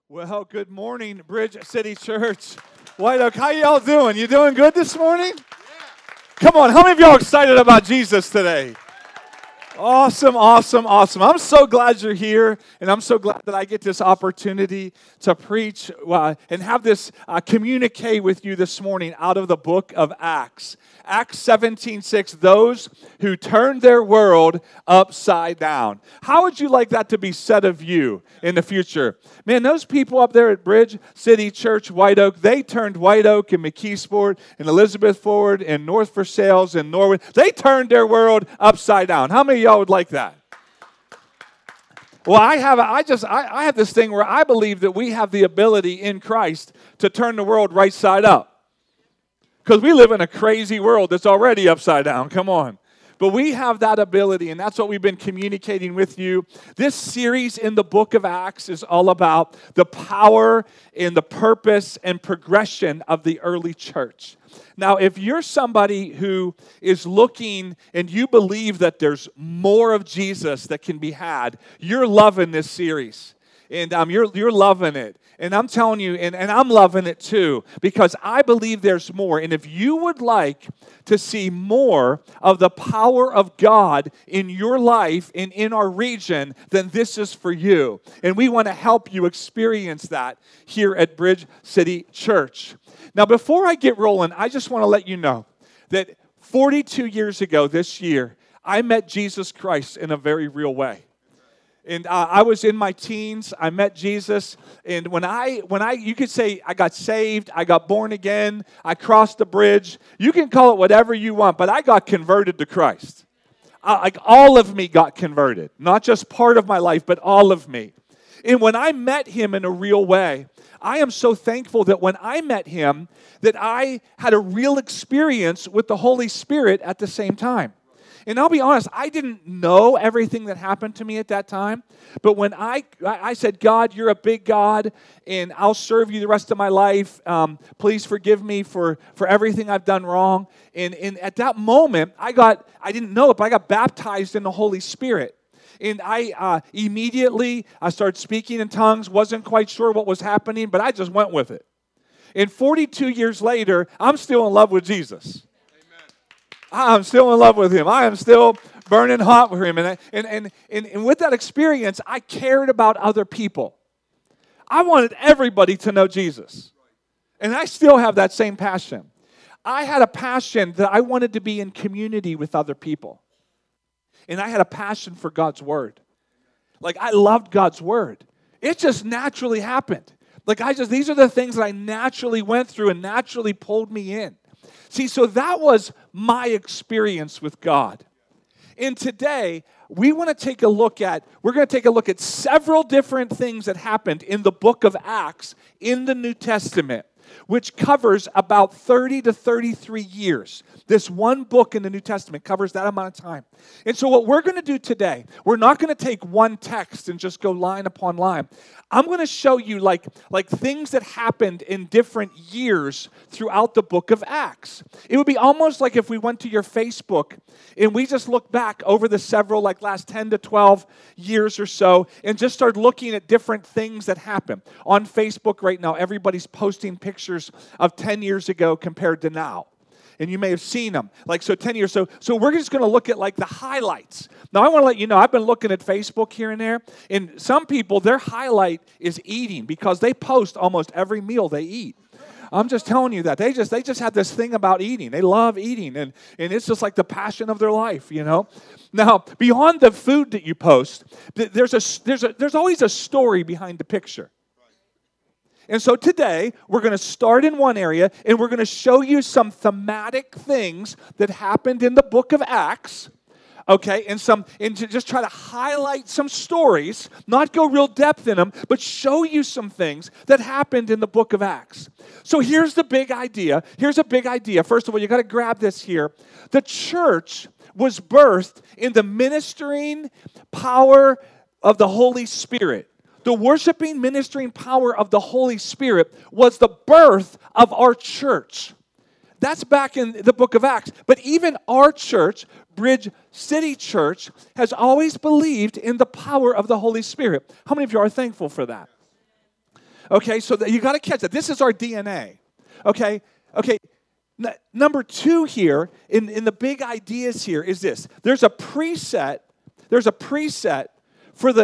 Well, good morning, Bridge City Church. White Oak, how y'all doing? You doing good this morning? Come on, how many of y'all excited about Jesus today? Awesome. I'm so glad you're here, and I'm so glad that I get this opportunity to preach and have this communicate with you this morning out of the book of Acts. Acts 17:6, those who turned their world upside down. How would you like that to be said of you in the future? Man, those people up there at Bridge City Church, White Oak, they turned White Oak and McKeesport and Elizabeth Forward and North Versailles and Norwood. They turned their world upside down. How many of y'all would like that? Well, I have this thing where I believe that we have the ability in Christ to turn the world right side up. Because we live in a crazy world that's already upside down. Come on. But we have that ability, and that's what we've been communicating with you. This series in the book of Acts is all about the power and the purpose and progression of the early church. Now, if you're somebody who is looking and you believe that there's more of Jesus that can be had, you're loving this series. And you're loving it. And I'm telling you, and I'm loving it too, because I believe there's more. And if you would like to see more of the power of God in your life and in our region, then this is for you. And we want to help you experience that here at Bridge City Church. Now, before I get rolling, I just want to let you know that 42 years ago this year, I met Jesus Christ in a very real way. And I was in my teens. I met Jesus, and when you could say I got saved, I got born again, I crossed the bridge. You can call it whatever you want, but I got converted to Christ. Like all of me got converted, not just part of my life, but all of me. And when I met Him in a real way, I am so thankful that when I met Him, that I had a real experience with the Holy Spirit at the same time. And I'll be honest, I didn't know everything that happened to me at that time. But when I said, God, you're a big God, and I'll serve you the rest of my life. Please forgive me for everything I've done wrong. And at that moment, I didn't know it, but I got baptized in the Holy Spirit. And I started speaking in tongues, wasn't quite sure what was happening, but I just went with it. And 42 years later, I'm still in love with Jesus. I'm still in love with Him. I am still burning hot with Him. And with that experience, I cared about other people. I wanted everybody to know Jesus. And I still have that same passion. I had a passion that I wanted to be in community with other people. And I had a passion for God's Word. Like, I loved God's Word. It just naturally happened. These are the things that I naturally went through and naturally pulled me in. See, so that was my experience with God. And today, we're going to take a look at several different things that happened in the book of Acts in the New Testament, which covers about 30 to 33 years. This one book in the New Testament covers that amount of time. And so what we're going to do today, we're not going to take one text and just go line upon line. I'm going to show you like things that happened in different years throughout the book of Acts. It would be almost like if we went to your Facebook and we just looked back over the several last 10 to 12 years or so and just started looking at different things that happened. On Facebook right now, everybody's posting pictures of 10 years ago compared to now. And you may have seen them. 10 years. So we're just going to look at the highlights. Now, I want to let you know, I've been looking at Facebook here and there. And some people, their highlight is eating because they post almost every meal they eat. I'm just telling you that. They just have this thing about eating. They love eating. And it's just like the passion of their life, you know. Now, beyond the food that you post, there's always a story behind the picture. And so today, we're going to start in one area, and we're going to show you some thematic things that happened in the book of Acts, okay, and to just try to highlight some stories, not go real depth in them, but show you some things that happened in the book of Acts. So here's the big idea. Here's a big idea. First of all, you got to grab this here. The church was birthed in the ministering power of the Holy Spirit. The worshiping, ministering power of the Holy Spirit was the birth of our church. That's back in the book of Acts. But even our church, Bridge City Church, has always believed in the power of the Holy Spirit. How many of you are thankful for that? Okay, so you got to catch that. This is our DNA. Okay, number two here in the big ideas here is this. There's a preset for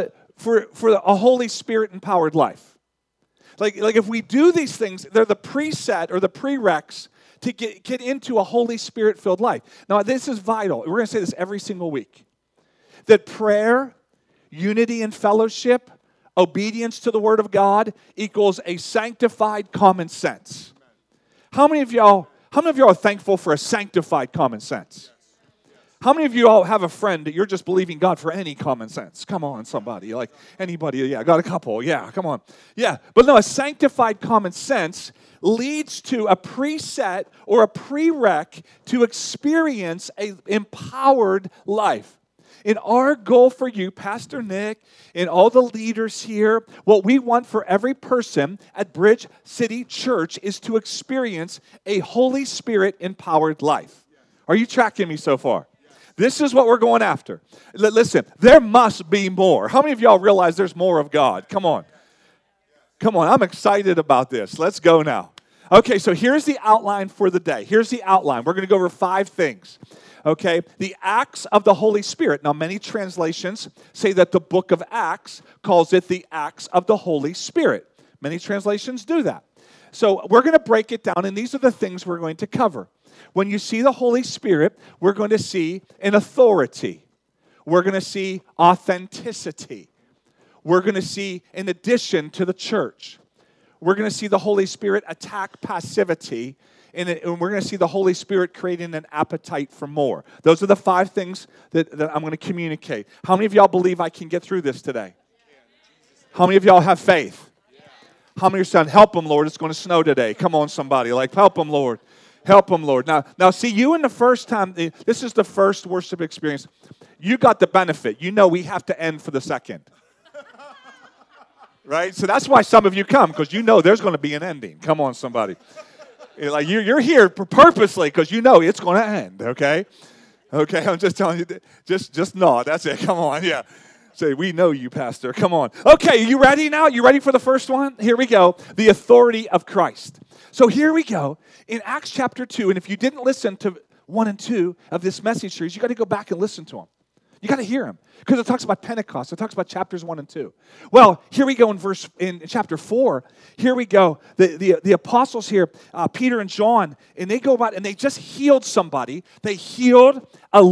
a Holy Spirit empowered life. Like if we do these things, they're the preset or the prereqs to get into a Holy Spirit filled life. Now this is vital. We're going to say this every single week. That prayer, unity and fellowship, obedience to the Word of God equals a sanctified common sense. How many of y'all are thankful for a sanctified common sense? How many of you all have a friend that you're just believing God for any common sense? Come on, somebody. Like anybody, yeah, I got a couple. Yeah, come on. Yeah, but no, a sanctified common sense leads to a preset or a prereq to experience an empowered life. And our goal for you, Pastor Nick, and all the leaders here, what we want for every person at Bridge City Church is to experience a Holy Spirit-empowered life. Are you tracking me so far? This is what we're going after. Listen, there must be more. How many of y'all realize there's more of God? Come on. Come on, I'm excited about this. Let's go now. Okay, so here's the outline for the day. Here's the outline. We're going to go over 5 things. Okay, the acts of the Holy Spirit. Now, many translations say that the book of Acts calls it the acts of the Holy Spirit. Many translations do that. So we're going to break it down, and these are the things we're going to cover. When you see the Holy Spirit, we're going to see an authority. We're going to see authenticity. We're going to see an addition to the church. We're going to see the Holy Spirit attack passivity. And we're going to see the Holy Spirit creating an appetite for more. Those are the 5 things that I'm going to communicate. How many of y'all believe I can get through this today? How many of y'all have faith? How many of you saying, help them, Lord, it's going to snow today. Come on, somebody. Like, help them, Lord. Help them, Lord. Now, see, you in the first time, this is the first worship experience. You got the benefit. You know we have to end for the second. Right? So that's why some of you come, because you know there's going to be an ending. Come on, somebody. Like you're here purposely because you know it's going to end, okay? Okay, I'm just telling you, just nod. That's it. Come on, yeah. Say, we know you, Pastor. Come on. Okay, you ready now? You ready for the first one? Here we go. The authority of Christ. So here we go. In Acts chapter 2, and if you didn't listen to 1 and 2 of this message series, you got to go back and listen to them. You got to hear them because it talks about Pentecost. It talks about chapters 1 and 2. Well, here we go in chapter 4. Here we go. The apostles here, Peter and John, and they go about and they just healed somebody. They healed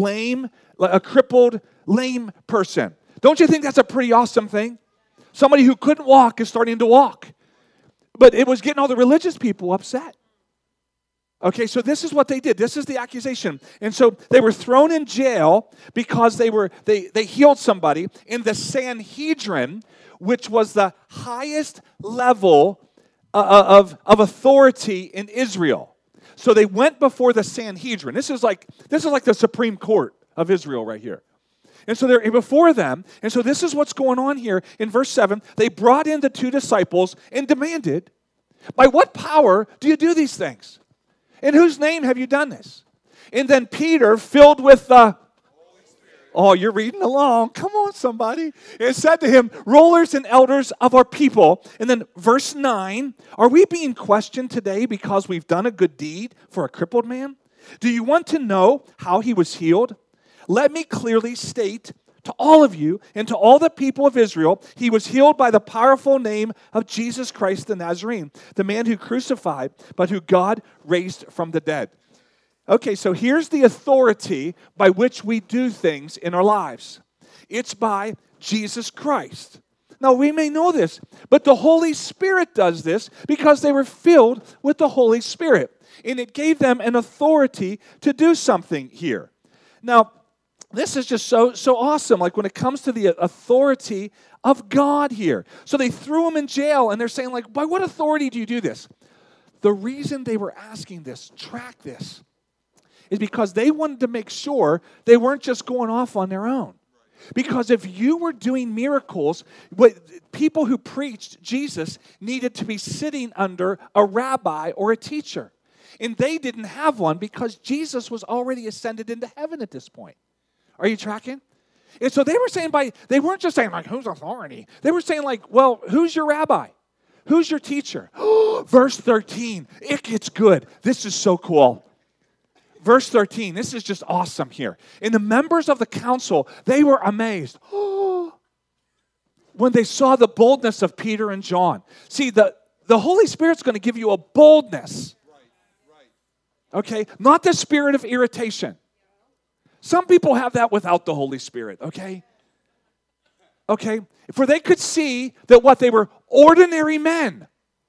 a crippled, lame person. Don't you think that's a pretty awesome thing? Somebody who couldn't walk is starting to walk. But it was getting all the religious people upset. Okay, so this is what they did. This is the accusation. And so they were thrown in jail because they healed somebody in the Sanhedrin, which was the highest level of authority in Israel. So they went before the Sanhedrin. This is like the Supreme Court of Israel right here. And so they're before them. And so this is what's going on here in verse 7. They brought in the 2 disciples and demanded, by what power do you do these things? In whose name have you done this? And then Peter, filled with the Holy Spirit. Oh, you're reading along. Come on, somebody. It said to him, rulers and elders of our people. And then verse 9, are we being questioned today because we've done a good deed for a crippled man? Do you want to know how he was healed? Let me clearly state to all of you and to all the people of Israel, he was healed by the powerful name of Jesus Christ the Nazarene, the man who crucified, but who God raised from the dead. Okay, so here's the authority by which we do things in our lives. It's by Jesus Christ. Now, we may know this, but the Holy Spirit does this because they were filled with the Holy Spirit, and it gave them an authority to do something here. Now, this is just so awesome, like when it comes to the authority of God here. So they threw him in jail, and they're saying, like, by what authority do you do this? The reason they were asking this, track this, is because they wanted to make sure they weren't just going off on their own. Because if you were doing miracles, people who preached Jesus needed to be sitting under a rabbi or a teacher. And they didn't have one because Jesus was already ascended into heaven at this point. Are you tracking? And so they were saying they weren't just saying like, whose authority? They were saying like, well, who's your rabbi? Who's your teacher? Verse 13. It gets good. This is so cool. Verse 13. This is just awesome here. And the members of the council, they were amazed when they saw the boldness of Peter and John. See, the Holy Spirit's going to give you a boldness. Okay? Not the spirit of irritation. Some people have that without the Holy Spirit, okay? Okay? For they could see that what they were ordinary men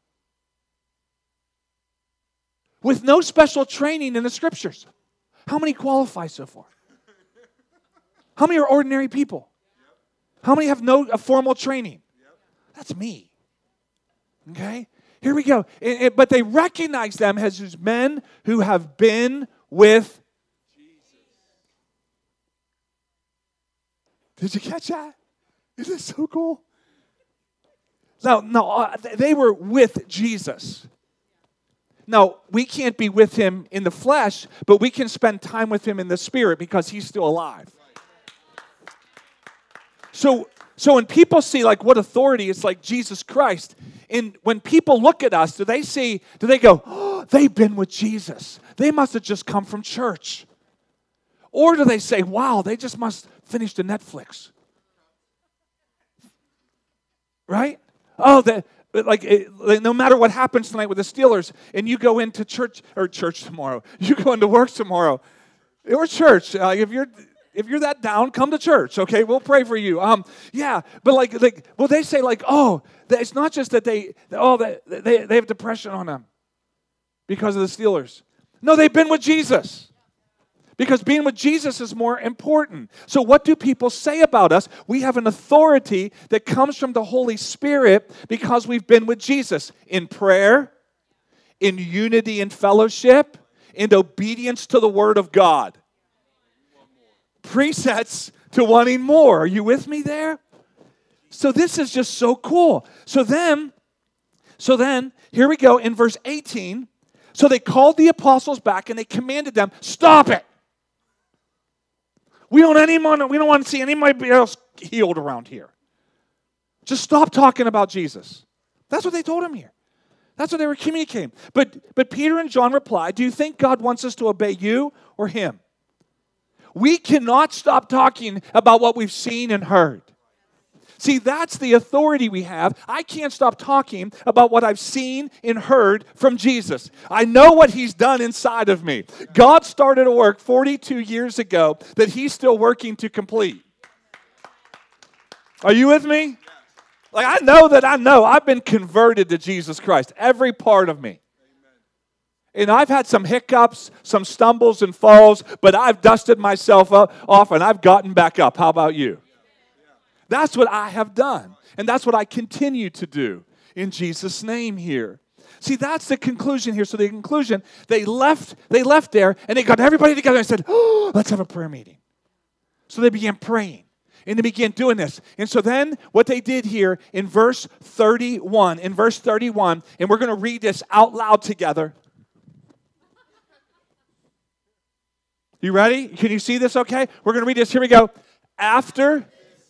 with no special training in the scriptures. How many qualify so far? How many are ordinary people? How many have no formal training? That's me. Okay? Here we go. But they recognize them as men who have been with Jesus. Did you catch that? Isn't it so cool? No, they were with Jesus. Now, we can't be with him in the flesh, but we can spend time with him in the spirit because he's still alive. So when people see like what authority is like Jesus Christ, and when people look at us, do they go, oh, they've been with Jesus. They must have just come from church. Or do they say, wow, they just must finish the Netflix. Right? Oh, no matter what happens tonight with the Steelers, and you go into church tomorrow, you go into work tomorrow, or church. If you're that down, come to church. Okay, we'll pray for you. But they say it's not just that they have depression on them because of the Steelers. No, they've been with Jesus. Because being with Jesus is more important. So what do people say about us? We have an authority that comes from the Holy Spirit because we've been with Jesus in prayer, in unity and fellowship, in obedience to the Word of God. Presets to wanting more. Are you with me there? So this is just so cool. So then, here we go in verse 18. So they called the apostles back and they commanded them, stop it. We don't want to see anybody else healed around here. Just stop talking about Jesus. That's what they told him here. That's what they were communicating. But Peter and John replied, do you think God wants us to obey you or him? We cannot stop talking about what we've seen and heard. See, that's the authority we have. I can't stop talking about what I've seen and heard from Jesus. I know what he's done inside of me. God started a work 42 years ago that he's still working to complete. Are you with me? Like, I know I've been converted to Jesus Christ, every part of me. And I've had some hiccups, some stumbles and falls, but I've dusted myself off and I've gotten back up. How about you? That's what I have done. And that's what I continue to do in Jesus' name here. See, that's the conclusion here. So the conclusion, they left there and they got everybody together and said, oh, let's have a prayer meeting. So they began praying and they began doing this. And so then what they did here in verse 31, and we're going to read this out loud together. You ready? Can you see this okay? We're going to read this. Here we go. After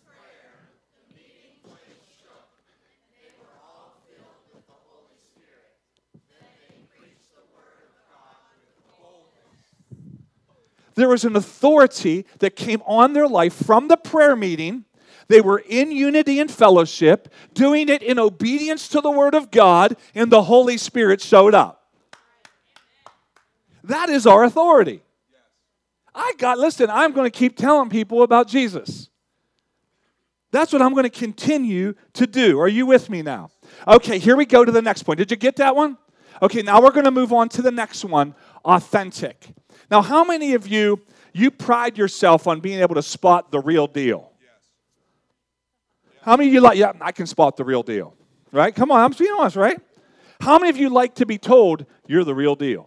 there was an authority that came on their life from the prayer meeting. They were in unity and fellowship, doing it in obedience to the Word of God, and the Holy Spirit showed up. That is our authority. Listen, I'm going to keep telling people about Jesus. That's what I'm going to continue to do. Are you with me now? Okay, here we go to the next point. Did you get that one? Okay, now we're going to move on to the next one, authentic. Now, how many of you pride yourself on being able to spot the real deal? Yes. How many of you I can spot the real deal, right? Come on, I'm being honest, right? How many of you like to be told you're the real deal?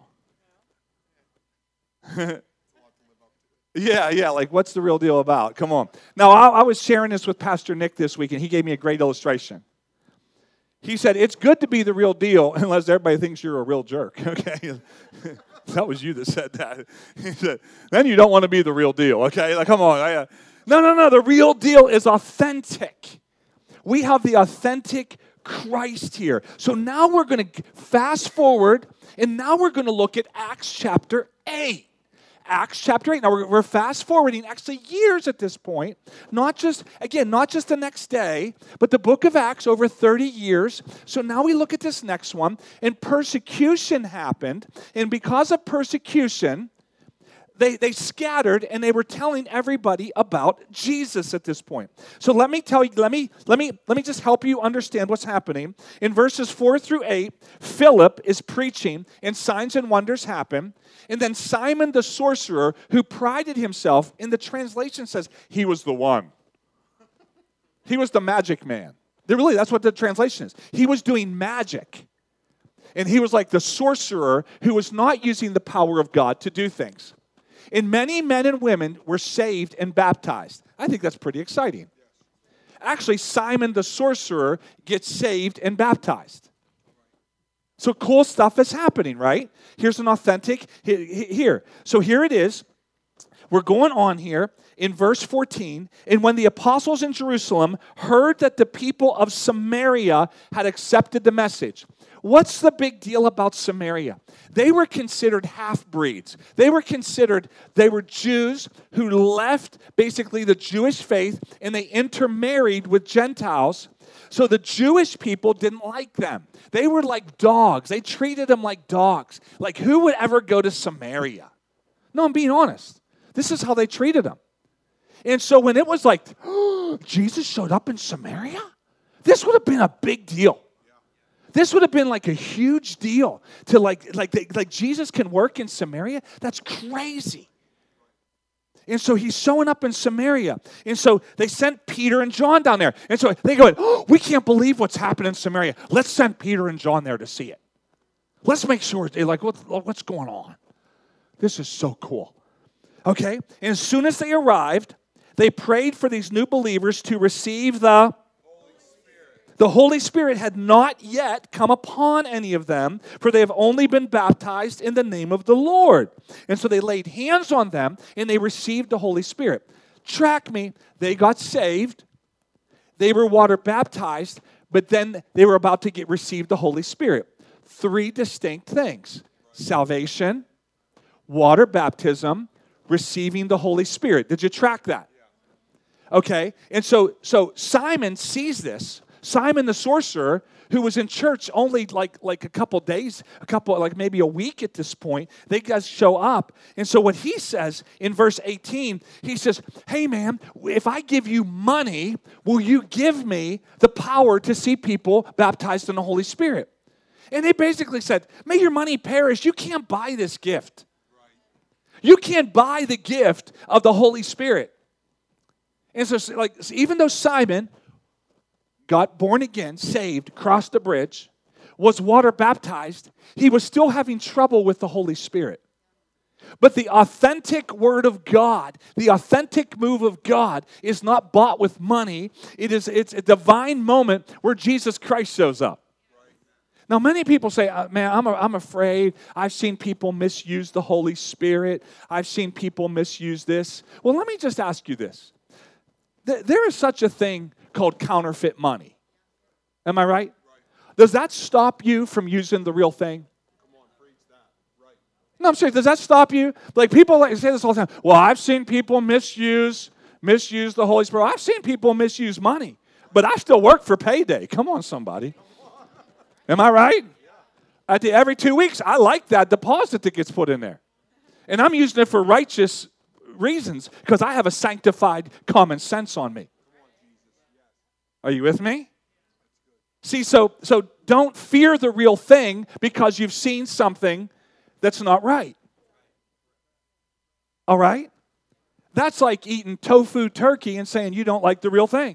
Yeah, like what's the real deal about? Come on. Now, I was sharing this with Pastor Nick this week, and he gave me a great illustration. He said, it's good to be the real deal unless everybody thinks you're a real jerk, okay? That was you that said that. He said, then you don't want to be the real deal, okay? Like, come on. No. The real deal is authentic. We have the authentic Christ here. So now we're going to fast forward, and now we're going to look at Acts chapter 8. Acts chapter 8. Now we're fast forwarding actually years at this point. Not just the next day, but the book of Acts over 30 years. So now we look at this next one. And persecution happened. And because of persecution, they scattered and they were telling everybody about Jesus at this point. So let me just help you understand what's happening. In verses 4 through 8, Philip is preaching and signs and wonders happen. And then Simon the sorcerer, who prided himself, in the translation says he was the one. He was the magic man. Really, that's what the translation is. He was doing magic. And he was like the sorcerer who was not using the power of God to do things. And many men and women were saved and baptized. I think that's pretty exciting. Actually, Simon the sorcerer gets saved and baptized. So cool stuff is happening, right? Here's an authentic, here. So here it is. We're going on here in verse 14. And when the apostles in Jerusalem heard that the people of Samaria had accepted the message. What's the big deal about Samaria? They were considered half-breeds. They were Jews who left basically the Jewish faith and they intermarried with Gentiles. So the Jewish people didn't like them. They were like dogs. They treated them like dogs. Like, who would ever go to Samaria? No, I'm being honest. This is how they treated them. And so when it was like, oh, Jesus showed up in Samaria, this would have been a big deal. This would have been like a huge deal to like Jesus can work in Samaria. That's crazy. And so he's showing up in Samaria. And so they sent Peter and John down there. And so they go, oh, we can't believe what's happening in Samaria. Let's send Peter and John there to see it. Let's make sure they're like, what's going on? This is so cool. Okay? And as soon as they arrived, they prayed for these new believers to receive the Holy Spirit had not yet come upon any of them, for they have only been baptized in the name of the Lord. And so they laid hands on them, and they received the Holy Spirit. Track me. They got saved. They were water baptized, but then they were about to receive the Holy Spirit. 3 distinct things. Salvation, water baptism, receiving the Holy Spirit. Did you track that? Okay. And so Simon sees this. Simon the sorcerer, who was in church only like a couple days, maybe a week at this point, they guys show up. And so what he says in verse 18, he says, hey man, if I give you money, will you give me the power to see people baptized in the Holy Spirit? And they basically said, may your money perish. You can't buy this gift. You can't buy the gift of the Holy Spirit. And so even though Simon got born again, saved, crossed the bridge, was water baptized, he was still having trouble with the Holy Spirit. But the authentic word of God, the authentic move of God is not bought with money. It's a divine moment where Jesus Christ shows up. Now, many people say, man, I'm afraid. I've seen people misuse the Holy Spirit. I've seen people misuse this. Well, let me just ask you this. There is such a thing called counterfeit money. Am I right? Does that stop you from using the real thing? Come on, preach that. Right. No, I'm serious. Does that stop you? Like, people say this all the time. Well, I've seen people misuse the Holy Spirit. I've seen people misuse money, but I still work for payday. Come on, somebody. Am I right? Yeah. Every 2 weeks, I like that deposit that gets put in there. And I'm using it for righteous reasons because I have a sanctified common sense on me. Are you with me? See, so don't fear the real thing because you've seen something that's not right. All right? That's like eating tofu turkey and saying you don't like the real thing.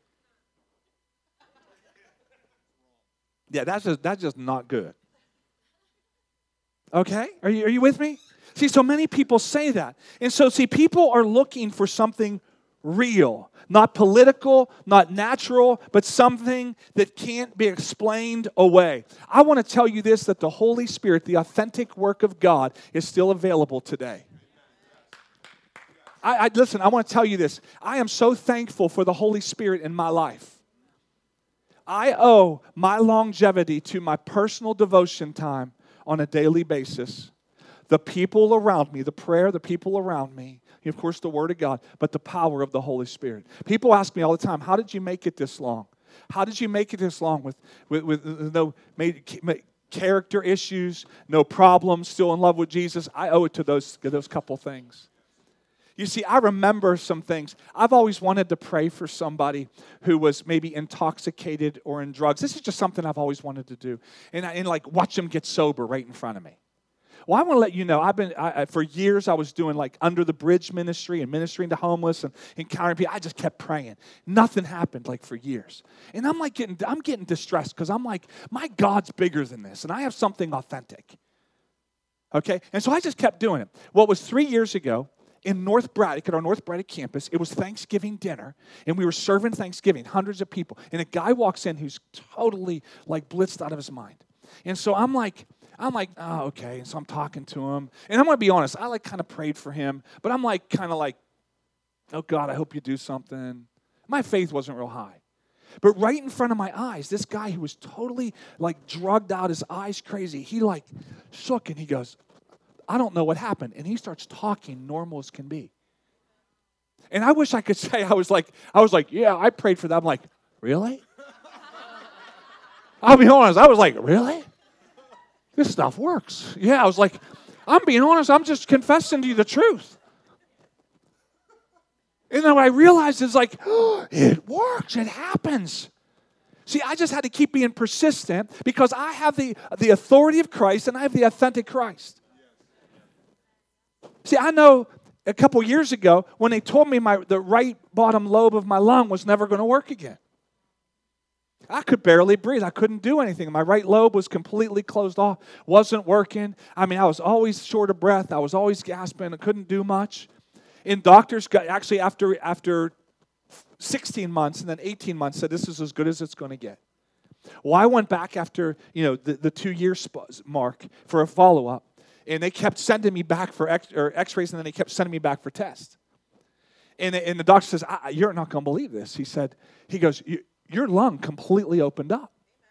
Yeah, that's just not good. Okay? Are you with me? See, so many people say that. And so, see, people are looking for something real. Not political, not natural, but something that can't be explained away. I want to tell you this, that the Holy Spirit, the authentic work of God, is still available today. Listen, I want to tell you this. I am so thankful for the Holy Spirit in my life. I owe my longevity to my personal devotion time on a daily basis. The people around me, the prayer, the people around me, and of course the Word of God, but the power of the Holy Spirit. People ask me all the time, how did you make it this long? How did you make it this long with no character issues, no problems, still in love with Jesus? I owe it to those couple things. You see, I remember some things. I've always wanted to pray for somebody who was maybe intoxicated or in drugs. This is just something I've always wanted to do. And like watch them get sober right in front of me. Well, I want to let you know, for years I was doing like under the bridge ministry and ministering to homeless and encountering people. I just kept praying. Nothing happened like for years. And I'm getting distressed because I'm like, my God's bigger than this and I have something authentic. Okay? And so I just kept doing it. Well, it was 3 years ago. In North Braddock, at our North Braddock campus, it was Thanksgiving dinner, and we were serving Thanksgiving, hundreds of people. And a guy walks in who's totally like blitzed out of his mind. And so I'm like, oh, okay. And so I'm talking to him. And I'm going to be honest, I like kind of prayed for him, but I'm like kind of like, oh God, I hope you do something. My faith wasn't real high. But right in front of my eyes, this guy who was totally like drugged out, his eyes crazy, he like shook and he goes, I don't know what happened. And he starts talking normal as can be. And I wish I could say I was like, yeah, I prayed for that. I'm like, really? I'll be honest. I was like, really? This stuff works. Yeah, I was like, I'm being honest. I'm just confessing to you the truth. And then I realized it's like, oh, it works. It happens. See, I just had to keep being persistent because I have the authority of Christ and I have the authentic Christ. See, I know a couple years ago when they told me the right bottom lobe of my lung was never going to work again. I could barely breathe. I couldn't do anything. My right lobe was completely closed off, wasn't working. I mean, I was always short of breath. I was always gasping. I couldn't do much. And doctors actually after 16 months and then 18 months said this is as good as it's going to get. Well, I went back after the 2-year mark for a follow-up. And they kept sending me back for x-rays, and then they kept sending me back for tests. And the doctor says, you're not going to believe this. He goes, your lung completely opened up.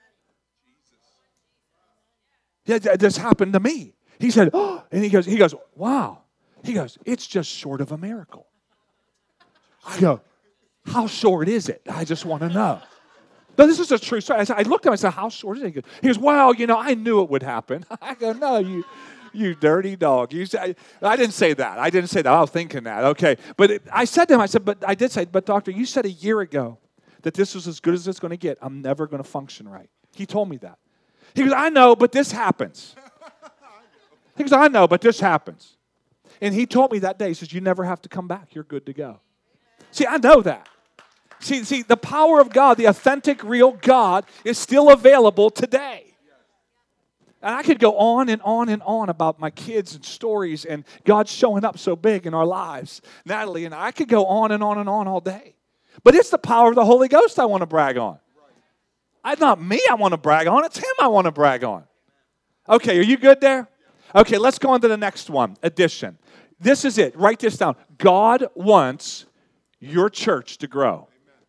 Yeah, this happened to me. He said, oh, and he goes, wow. He goes, it's just short of a miracle. I go, how short is it? I just want to know. No, this is a true story. I looked at him, I said, how short is it? He goes, well, I knew it would happen. I go, no, you dirty dog. I didn't say that. I was thinking that. Okay. But I said to him, but doctor, you said a year ago that this was as good as it's going to get. I'm never going to function right. He told me that. He goes, I know, but this happens. He goes, I know, but this happens. And he told me that day, he says, you never have to come back. You're good to go. See, I know that. See, the power of God, the authentic, real God, is still available today. And I could go on and on and on about my kids and stories and God showing up so big in our lives. Natalie and I could go on and on and on all day. But it's the power of the Holy Ghost I want to brag on. It's not me I want to brag on. It's Him I want to brag on. Okay, are you good there? Okay, let's go on to the next one. Addition. This is it. Write this down. God wants your church to grow.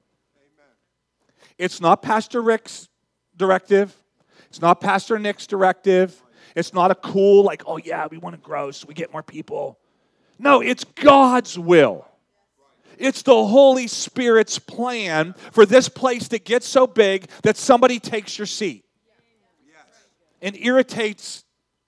It's not Pastor Rick's directive. It's not Pastor Nick's directive. It's not a cool, like, oh yeah, we want to grow so we get more people. No, it's God's will. It's the Holy Spirit's plan for this place to get so big that somebody takes your seat and irritates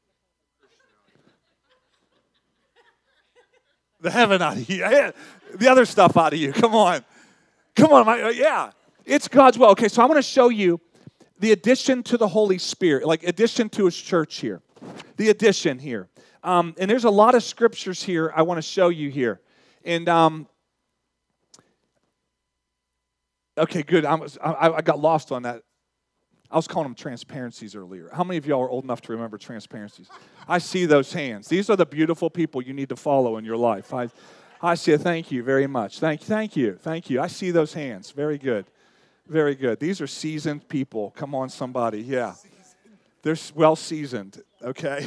the heaven out of you. The other stuff out of you. Come on. Yeah. It's God's will. Okay, so I'm going to show you the addition to the Holy Spirit, like addition to His church here. The addition here. And there's a lot of scriptures here I want to show you here. And, okay, good. I got lost on that. I was calling them transparencies earlier. How many of y'all are old enough to remember transparencies? I see those hands. These are the beautiful people you need to follow in your life. I see it. Thank you very much. Thank you. I see those hands. Very good. Very good. These are seasoned people. Come on, somebody. Yeah. They're well seasoned, okay?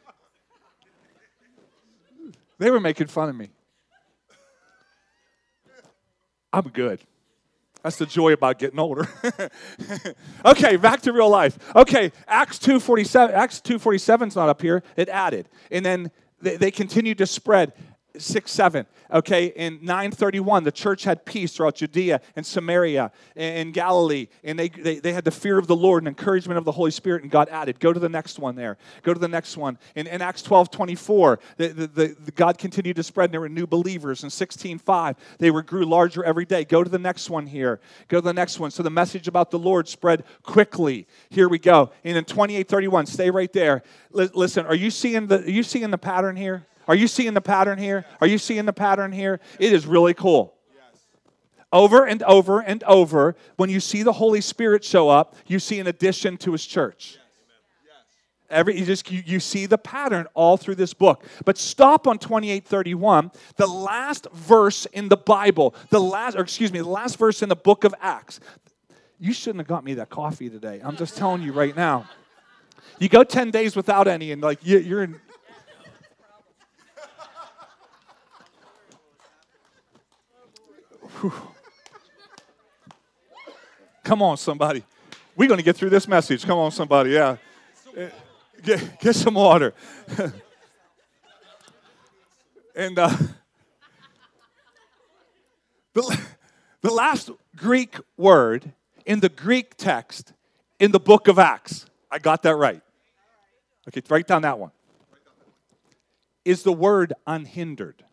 They were making fun of me. I'm good. That's the joy about getting older. Okay, back to real life. Okay, Acts 2:47. Acts 2:47 is not up here. It added. And then they continued to spread. 6:7. Okay, in 9:31, the church had peace throughout Judea and Samaria and Galilee, and they had the fear of the Lord and encouragement of the Holy Spirit, and God added. Go to the next one there. Go to the next one. In Acts 12:24, the God continued to spread, and there were new believers. In 16:5, they grew larger every day. Go to the next one here. Go to the next one. So the message about the Lord spread quickly. Here we go. And in 28:31, stay right there. Listen, are you seeing the pattern here? Are you seeing the pattern here? Are you seeing the pattern here? It is really cool. Over and over and over, when you see the Holy Spirit show up, you see an addition to His church. You see the pattern all through this book. But stop on 28:31, the last verse in the Bible, the last verse in the book of Acts. You shouldn't have got me that coffee today. I'm just telling you right now. You go 10 days without any, and you're in. Come on, somebody. We're going to get through this message. Come on, somebody. Yeah. Get some water. And the last Greek word in the Greek text in the book of Acts, I got that right. Okay, write down that one. Is the word unhindered.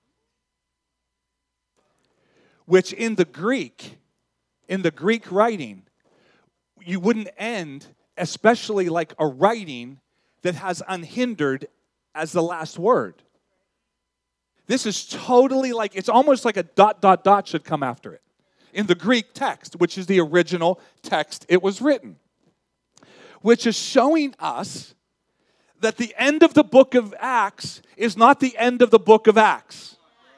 Which in the Greek writing, you wouldn't end, especially like a writing that has unhindered as the last word. This is totally it's almost like a ... should come after it. In the Greek text, which is the original text it was written. Which is showing us that the end of the book of Acts is not the end of the book of Acts.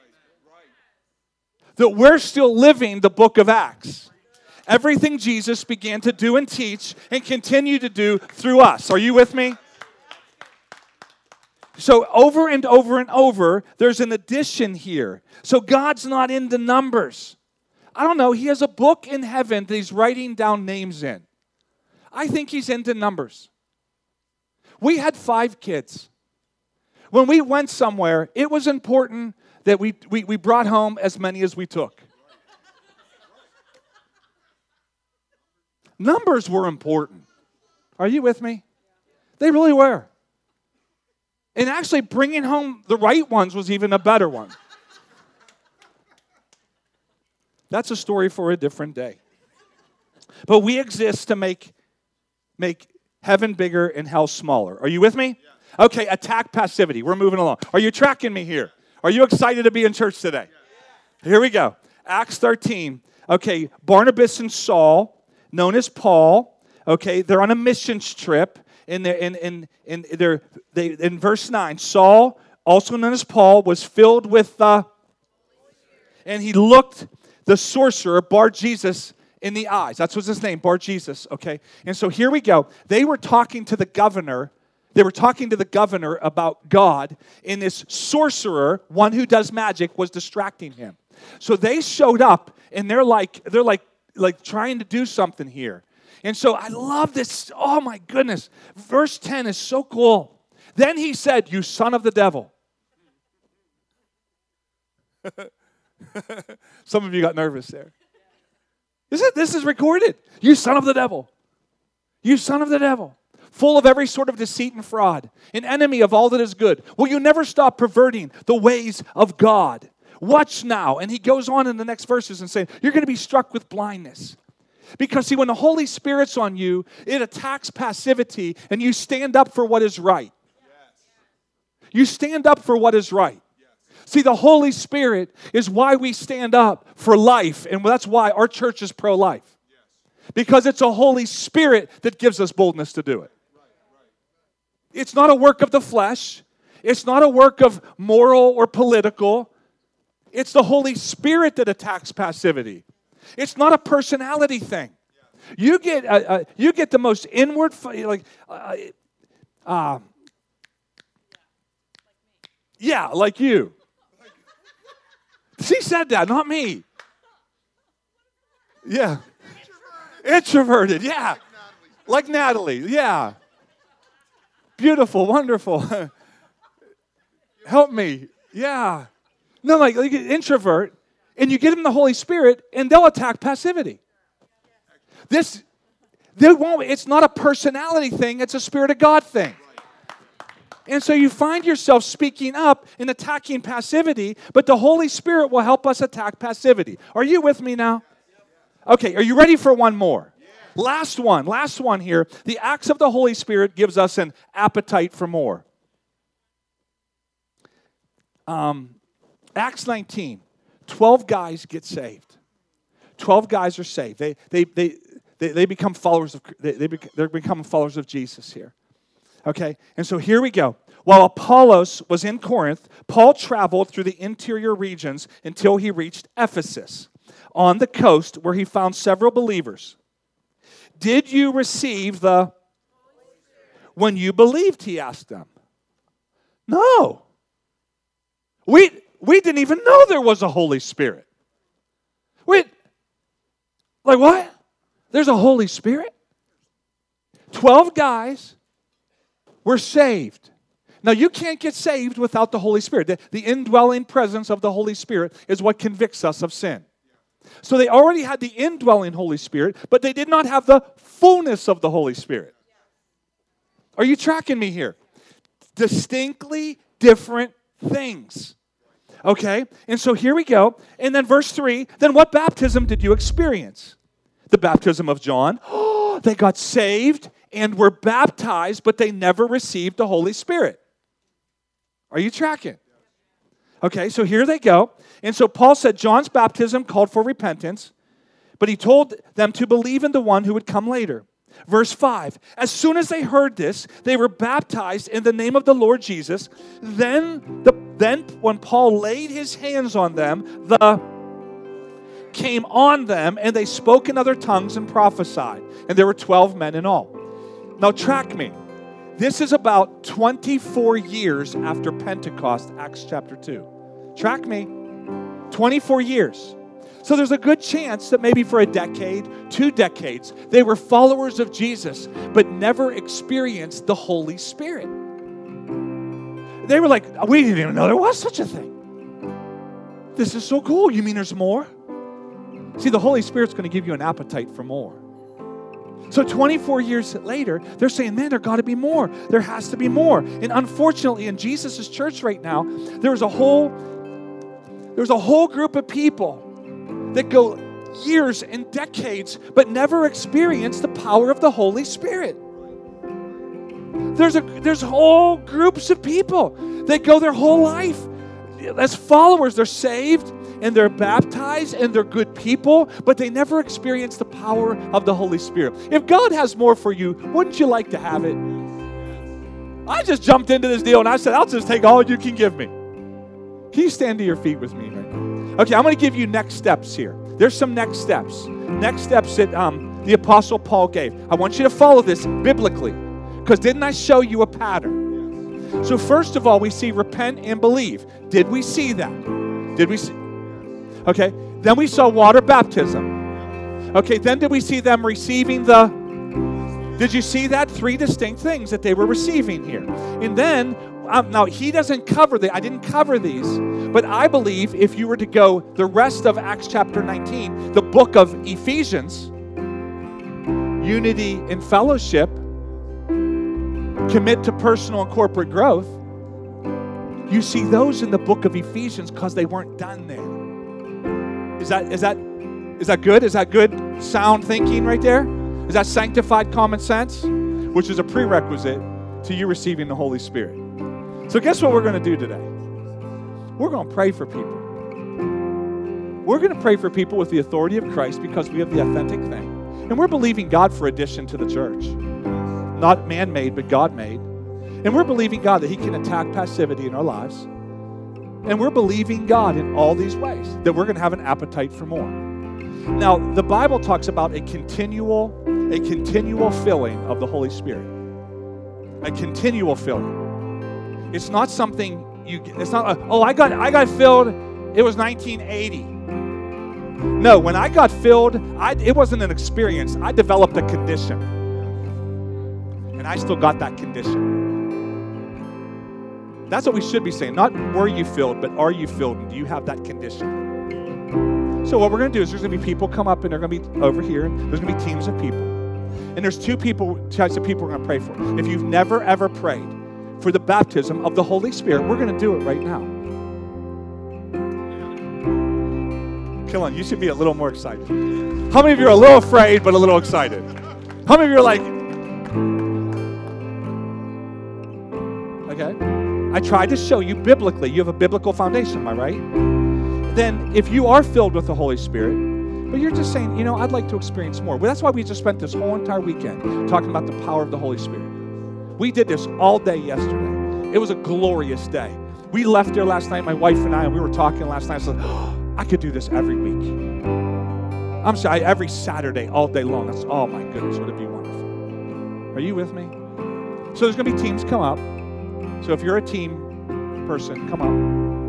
That we're still living the book of Acts. Everything Jesus began to do and teach and continue to do through us. Are you with me? So over and over and over, there's an addition here. So God's not into numbers. I don't know. He has a book in heaven that He's writing down names in. I think He's into numbers. We had 5 kids. When we went somewhere, it was important that we brought home as many as we took. Numbers were important. Are you with me? They really were. And actually bringing home the right ones was even a better one. That's a story for a different day. But we exist to make heaven bigger and hell smaller. Are you with me? Yeah. Okay, attack passivity. We're moving along. Are you tracking me here? Are you excited to be in church today? Yeah. Here we go. Acts 13. Okay, Barnabas and Saul, known as Paul, okay, they're on a missions trip. In verse 9, Saul, also known as Paul, was filled with and he looked the sorcerer, Bar-Jesus, in the eyes. That's what's his name, Bar-Jesus, okay? And so here we go. They were talking to the governor. They were talking to the governor about God, and this sorcerer, one who does magic, was distracting him. So they showed up, and they're like trying to do something here. And so I love this. Oh, my goodness. Verse 10 is so cool. Then he said, "You son of the devil." Some of you got nervous there. This is recorded. "You son of the devil. You son of the devil. Full of every sort of deceit and fraud, an enemy of all that is good. Will you never stop perverting the ways of God? Watch now." And he goes on in the next verses and saying, "You're going to be struck with blindness." Because, see, when the Holy Spirit's on you, it attacks passivity, and you stand up for what is right. Yes. You stand up for what is right. Yes. See, the Holy Spirit is why we stand up for life, and that's why our church is pro-life. Yes. Because it's a Holy Spirit that gives us boldness to do it. Right. It's not a work of the flesh. It's not a work of moral or political. It's the Holy Spirit that attacks passivity. It's not a personality thing. You get the most inward, like you. She said that, not me. Yeah. Introverted, yeah. Like Natalie, yeah. Beautiful, wonderful. Help me, yeah. No, like introvert, and you get them the Holy Spirit, and they'll attack passivity. It's not a personality thing, it's a Spirit of God thing. And so you find yourself speaking up and attacking passivity, but the Holy Spirit will help us attack passivity. Are you with me now? Okay, are you ready for one more? Last one here. The acts of the Holy Spirit gives us an appetite for more. Acts 19, 12 guys get saved. 12 guys are saved. They become followers of they're becoming followers of Jesus here. Okay, and so here we go. While Apollos was in Corinth, Paul traveled through the interior regions until he reached Ephesus, on the coast where he found several believers. Did you receive the... When you believed, he asked them. No. We didn't even know there was a Holy Spirit. Like what? There's a Holy Spirit? 12 guys were saved. Now, you can't get saved without the Holy Spirit. The indwelling presence of the Holy Spirit is what convicts us of sin. So they already had the indwelling Holy Spirit, but they did not have the fullness of the Holy Spirit. Are you tracking me here? Distinctly different things. Okay? And so here we go. And then verse 3, then what baptism did you experience? The baptism of John. Oh, they got saved and were baptized, but they never received the Holy Spirit. Are you tracking? Okay, so here they go. And so Paul said John's baptism called for repentance, but he told them to believe in the one who would come later. Verse 5, as soon as they heard this, they were baptized in the name of the Lord Jesus. Then when Paul laid his hands on them, came on them, and they spoke in other tongues and prophesied. And there were 12 men in all. Now track me. This is about 24 years after Pentecost, Acts chapter 2. Track me. 24 years. So there's a good chance that maybe for a decade, 2 decades, they were followers of Jesus, but never experienced the Holy Spirit. They were like, we didn't even know there was such a thing. This is so cool. You mean there's more? See, the Holy Spirit's going to give you an appetite for more. So 24 years later, they're saying, man, there got to be more. There has to be more. And unfortunately, in Jesus' church right now, there's a whole group of people that go years and decades, but never experience the power of the Holy Spirit. There's whole groups of people that go their whole life as followers. They're saved and they're baptized and they're good people, but they never experience the power of the Holy Spirit. If God has more for you, wouldn't you like to have it? I just jumped into this deal and I said, I'll just take all you can give me. Can you stand to your feet with me right now? Okay, I'm going to give you next steps here. There's some next steps. Next steps that the Apostle Paul gave. I want you to follow this biblically, because didn't I show you a pattern? So first of all, we see repent and believe. Did we see that? Did we see? Okay, then we saw water baptism. Okay, then did we see them receiving did you see that? 3 distinct things that they were receiving here. And then, now he doesn't cover I didn't cover these, but I believe if you were to go the rest of Acts chapter 19, the book of Ephesians, unity and fellowship, commit to personal and corporate growth, you see those in the book of Ephesians because they weren't done there. Is that good? Is that good sound thinking right there? Is that sanctified common sense? Which is a prerequisite to you receiving the Holy Spirit. So guess what we're going to do today? We're going to pray for people. We're going to pray for people with the authority of Christ because we have the authentic thing. And we're believing God for addition to the church. Not man-made, but God-made. And we're believing God that He can attack passivity in our lives. And we're believing God in all these ways, that we're going to have an appetite for more. Now, the Bible talks about a continual filling of the Holy Spirit. A continual filling. It's not something it's not, I got filled, it was 1980. No, when I got filled, it wasn't an experience. I developed a condition. And I still got that condition. That's what we should be saying. Not were you filled, but are you filled? And do you have that condition? So what we're going to do is there's going to be people come up and they're going to be over here. And there's going to be teams of people. And there's two types of people we're going to pray for. If you've never, ever prayed for the baptism of the Holy Spirit, we're going to do it right now. Come on, you should be a little more excited. How many of you are a little afraid but a little excited? How many of you are like, okay? I tried to show you biblically. You have a biblical foundation, am I right? Then if you are filled with the Holy Spirit, but you're just saying, I'd like to experience more. Well, that's why we just spent this whole entire weekend talking about the power of the Holy Spirit. We did this all day yesterday. It was a glorious day. We left there last night, my wife and I, and we were talking last night. I said, I could do this every week. I'm sorry, every Saturday, all day long. That's, oh my goodness, would it be wonderful. Are you with me? So there's going to be teams come up. So if you're a team person, come up.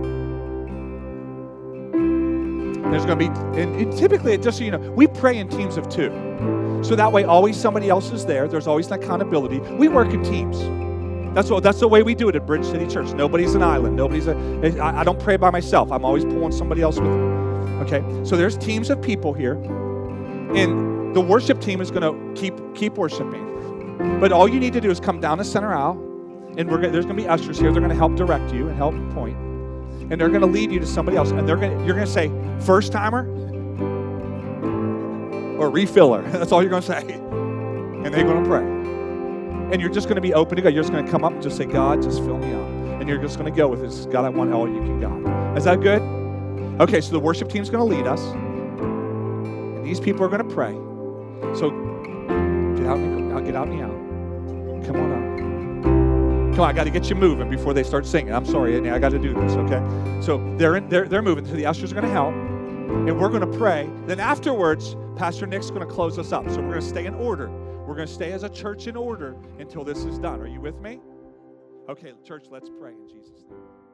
There's going to be, and typically, just so you know, we pray in teams of 2. So that way, always somebody else is there. There's always an accountability. We work in teams. That's the way we do it at Bridge City Church. Nobody's an island. I don't pray by myself. I'm always pulling somebody else with me. Okay? So there's teams of people here. And the worship team is going to keep worshiping. But all you need to do is come down the center aisle. And there's going to be ushers here. They're going to help direct you and help point. And they're going to lead you to somebody else. And you're going to say, first timer or refiller. That's all you're going to say. And they're going to pray. And you're just going to be open to God. You're just going to come up and just say, God, just fill me up. And you're just going to go with this. God, I want all you can, God. Is that good? Okay, so the worship team's going to lead us. And these people are going to pray. So get out in the aisle. Come on up. Come on, I got to get you moving before they start singing. I'm sorry, I got to do this, okay? So they're moving. So the ushers are going to help. And we're going to pray. Then afterwards, Pastor Nick's going to close us up. So we're going to stay in order. We're going to stay as a church in order until this is done. Are you with me? Okay, church, let's pray in Jesus' name.